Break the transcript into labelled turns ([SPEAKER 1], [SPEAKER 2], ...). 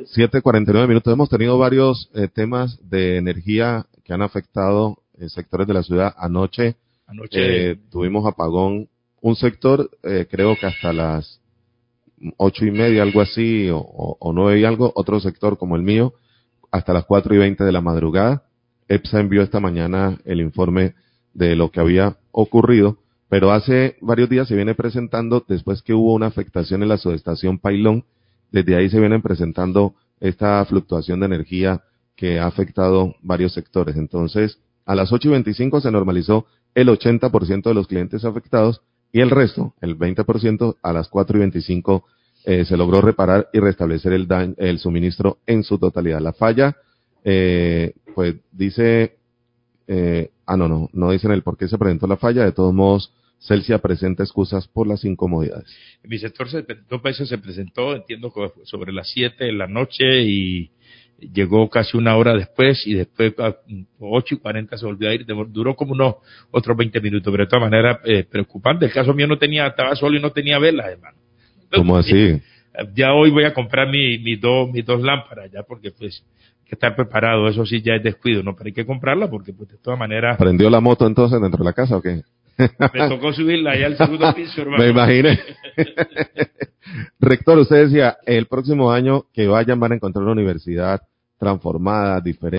[SPEAKER 1] 7:49. Hemos tenido varios temas de energía que han afectado sectores de la ciudad. Anoche tuvimos apagón. Un sector, creo que hasta las 8:30, algo así, o 9 y algo. Otro sector, como el mío, hasta las 4:20 de la madrugada. EPSA envió esta mañana el informe de lo que había ocurrido, pero hace varios días se viene presentando, después que hubo una afectación en la subestación Pailón, desde ahí se vienen presentando esta fluctuación de energía que ha afectado varios sectores. Entonces, a las 8:25 se normalizó el 80% de los clientes afectados y el resto, el 20%, a las 4:25 se logró reparar y restablecer el suministro en su totalidad. La falla, pues dice, no dicen el por qué se presentó la falla. De todos modos, Celsia presenta excusas por las incomodidades.
[SPEAKER 2] En mi sector dos veces se presentó, entiendo que sobre las 7 de la noche, y llegó casi una hora después, y después a 8:40 se volvió a ir. Duró como unos otros 20 minutos, pero de todas maneras preocupante. El caso mío estaba solo y no tenía velas, hermano.
[SPEAKER 1] ¿Cómo así?
[SPEAKER 2] Ya hoy voy a comprar mis dos lámparas, ya, porque pues hay que estar preparado. Eso sí ya es descuido, ¿no? Pero hay que comprarla porque pues de todas maneras.
[SPEAKER 1] ¿Prendió la moto entonces dentro de la casa o qué?
[SPEAKER 2] Me tocó subirla allá al segundo piso, hermano.
[SPEAKER 1] Me imaginé. Rector, usted decía, el próximo año que vayan van a encontrar una universidad transformada, diferente.